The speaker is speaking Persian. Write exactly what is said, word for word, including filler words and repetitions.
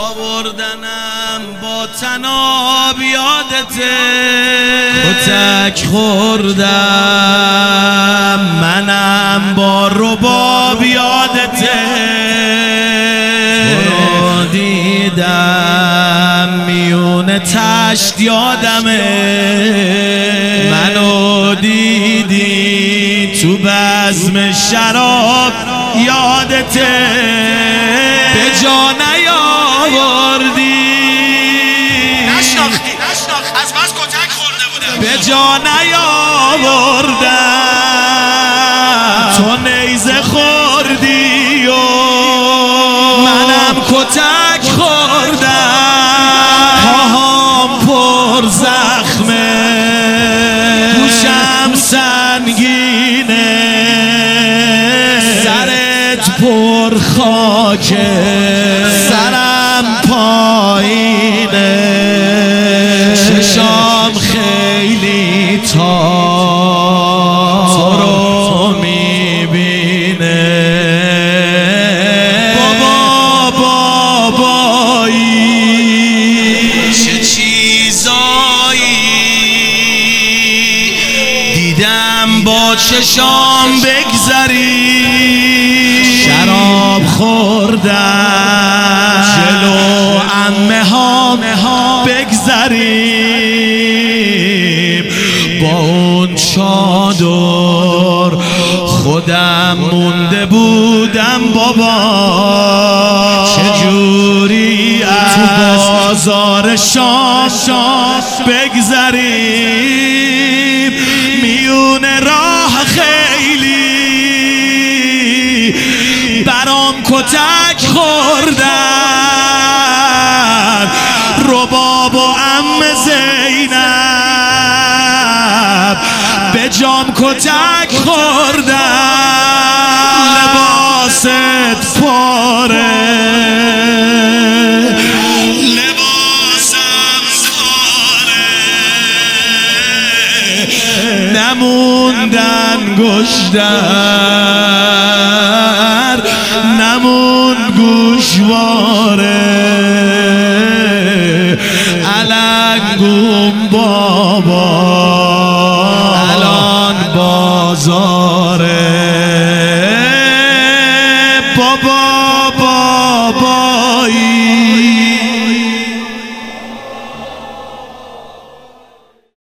آوردنم با تناب یادته، کتک خوردم منم با رباب یادته، تو رو دیدم میون تشت یادمه، منو دیدی تو بزم شراب یادته، به جا نیاوردی نشناختی نشناخت از بس کتک خورده بودم، به جا نیاوردم تو نیزه خوردی و منم کتک خوردم، پاهام پر زخمه گوشم سنگینه، سرت پر خاکه سرم پایینه، چشام خیلی تا تو رو میبینه، بابا بابایی چه چیزایی دیدم با چشام بگذری، شراب خوردم جلو عمه ها بگذریم، با اون چادر خودم مونده بودم بابا، چجوری تو بازار شام بگذریم، میون راه خیلی برام کتک خوردن، رباب و عم زینب به جام کتک خوردن، لباست پاره لباسم پاره، نموندن گشتر نمون گوشواره، النگون بابا الان بازار